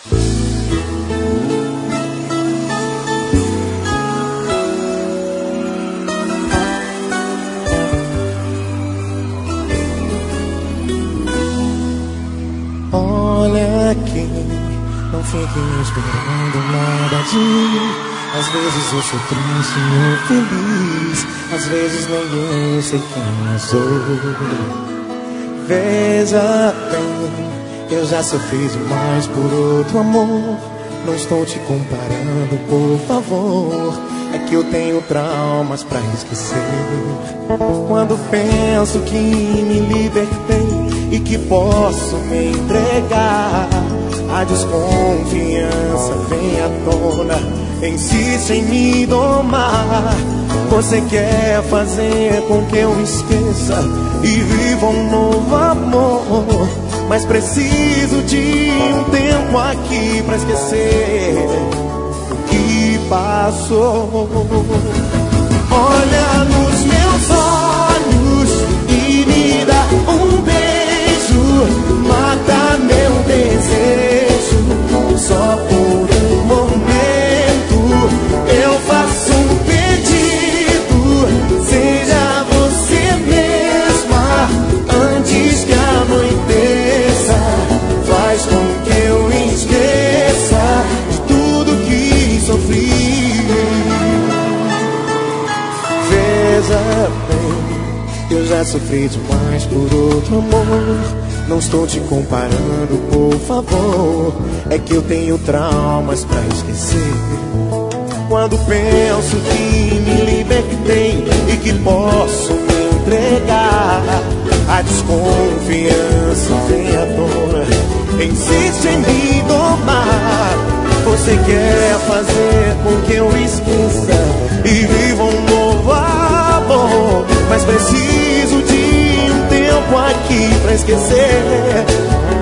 Olha aqui, não fiquem esperando nada de mim. Às vezes eu sou triste ou feliz, às vezes nem eu sei quem eu sou. Veja bem, eu já sofri demais por outro amor. Não estou te comparando, por favor. É que eu tenho traumas pra esquecer. Quando penso que me libertei e que posso me entregar, a desconfiança vem à tona, insiste em me domar. Você quer fazer com que eu esqueça e viva um novo amor, mas preciso de um tempo aqui pra esquecer o que passou. Olha nos meus olhos e me dá um beijo, mata meu desejo. Só por um momento eu faço um pedido, seja você mesma antes que anoiteça. Faz com que eu esqueça de tudo que sofri. Veja bem, eu já sofri demais por outro amor. Não estou te comparando, por favor. É que eu tenho traumas pra esquecer. Quando penso que me libertei e que posso me entregar, a desconfiança vem à tona, insiste em me domar. Você quer fazer com que eu esqueça e viva um novo amor, mas preciso de um tempo aqui pra esquecer